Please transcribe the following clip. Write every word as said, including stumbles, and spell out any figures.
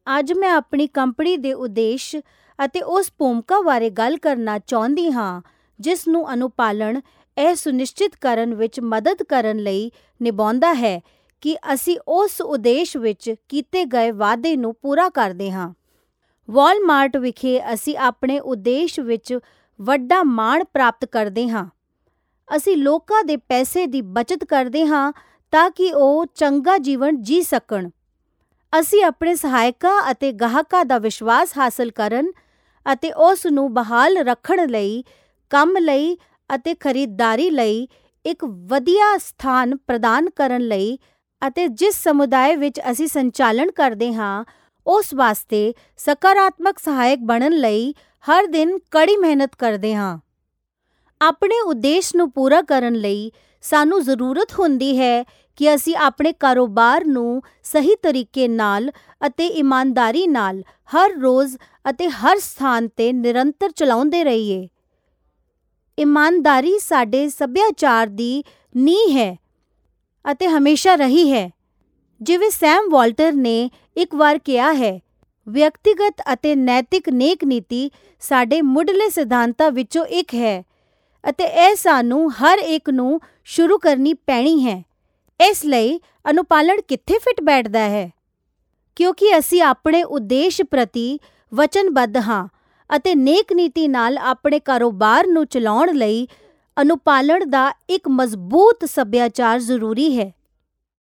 ਅੱਜ ਮੈਂ ਆਪਣੀ ਕੰਪਨੀ ਦੇ ਉਦੇਸ਼ ਅਤੇ ਉਸ ਭੂਮਿਕਾ ਬਾਰੇ ਗੱਲ ਕਰਨਾ ਚਾਹੁੰਦੀ ਹਾਂ ਜਿਸ ਨੂੰ ਅਨੁਪਾਲਨ ਇਹ ਸੁਨਿਸ਼ਚਿਤ ਕਰਨ ਵਿੱਚ ਮਦਦ ਕਰਨ ਲਈ ਨਿਭਾਉਂਦਾ ਹੈ ਕਿ ਅਸੀਂ ਉਸ ਉਦੇਸ਼ ਵਿੱਚ ਕੀਤੇ ਗਏ ਵਾਅਦੇ ਨੂੰ ਪੂਰਾ ਕਰਦੇ ਹਾਂ। ਵਾਲਮਾਰਟ ਵਿਖੇ ਅਸੀਂ ਆਪਣੇ ਉਦੇਸ਼ ਵਿੱਚ ਵੱਡਾ ਮਾਣ ਪ੍ਰਾਪਤ ਕਰਦੇ ਹਾਂ। ਅਸੀਂ ਲੋਕਾਂ ਦੇ ਪੈਸੇ ਦੀ ਬਚਤ ਕਰਦੇ ਹਾਂ ਤਾਂ ਕਿ ਉਹ ਚੰਗਾ ਜੀਵਨ ਜੀ ਸਕਣ। ਅਸੀਂ ਆਪਣੇ ਸਹਾਇਕਾਂ ਅਤੇ ਗਾਹਕਾਂ ਦਾ ਵਿਸ਼ਵਾਸ ਹਾਸਲ ਕਰਨ ਅਤੇ ਉਸ ਨੂੰ ਬਹਾਲ ਰੱਖਣ ਲਈ ਕੰਮ ਲਈ ਅਤੇ ਖਰੀਦਦਾਰੀ ਲਈ ਇੱਕ ਵਧੀਆ ਸਥਾਨ ਪ੍ਰਦਾਨ ਕਰਨ ਲਈ ਅਤੇ ਜਿਸ ਸਮੁਦਾਇ ਵਿੱਚ ਅਸੀਂ ਸੰਚਾਲਨ ਕਰਦੇ ਹਾਂ ਉਸ ਵਾਸਤੇ ਸਕਾਰਾਤਮਕ ਸਹਾਇਕ ਬਣਨ ਲਈ ਹਰ ਦਿਨ ਕੜੀ ਮਿਹਨਤ ਕਰਦੇ ਹਾਂ। ਆਪਣੇ ਉਦੇਸ਼ ਨੂੰ ਪੂਰਾ ਕਰਨ ਲਈ ਸਾਨੂੰ ਜ਼ਰੂਰਤ ਹੁੰਦੀ ਹੈ ਕਿ ਅਸੀਂ ਆਪਣੇ ਕਾਰੋਬਾਰ ਨੂੰ ਸਹੀ ਤਰੀਕੇ ਨਾਲ ਅਤੇ ਇਮਾਨਦਾਰੀ ਨਾਲ ਹਰ ਰੋਜ਼ ਅਤੇ ਹਰ ਸਥਾਨ 'ਤੇ ਨਿਰੰਤਰ ਚਲਾਉਂਦੇ ਰਹੀਏ। ਇਮਾਨਦਾਰੀ ਸਾਡੇ ਸੱਭਿਆਚਾਰ ਦੀ ਨੀਂਹ ਹੈ ਅਤੇ ਹਮੇਸ਼ਾ ਰਹੀ ਹੈ। ਜਿਵੇਂ ਸੈਮ ਵਾਲਟਰ ਨੇ ਇੱਕ ਵਾਰ ਕਿਹਾ ਹੈ, ਵਿਅਕਤੀਗਤ ਅਤੇ ਨੈਤਿਕ ਨੇਕ ਨੀਤੀ ਸਾਡੇ ਮੁੱਢਲੇ ਸਿਧਾਂਤਾਂ ਵਿੱਚੋਂ ਇੱਕ ਹੈ ਅਤੇ ਇਹ ਸਾਨੂੰ ਹਰ ਇੱਕ ਨੂੰ ਸ਼ੁਰੂ ਕਰਨੀ ਪੈਣੀ ਹੈ। ਇਸ ਲਈ ਅਨੁਪਾਲਨ ਕਿੱਥੇ ਫਿੱਟ ਬੈਠਦਾ ਹੈ? ਕਿਉਂਕਿ ਅਸੀਂ ਆਪਣੇ ਉਦੇਸ਼ ਪ੍ਰਤੀ ਵਚਨਬੱਧ ਹਾਂ ਅਤੇ ਨੇਕ ਨੀਤੀ ਨਾਲ ਆਪਣੇ ਕਾਰੋਬਾਰ ਨੂੰ ਚਲਾਉਣ ਲਈ ਅਨੁਪਾਲਨ ਦਾ ਇੱਕ ਮਜ਼ਬੂਤ ਸੱਭਿਆਚਾਰ ਜ਼ਰੂਰੀ ਹੈ।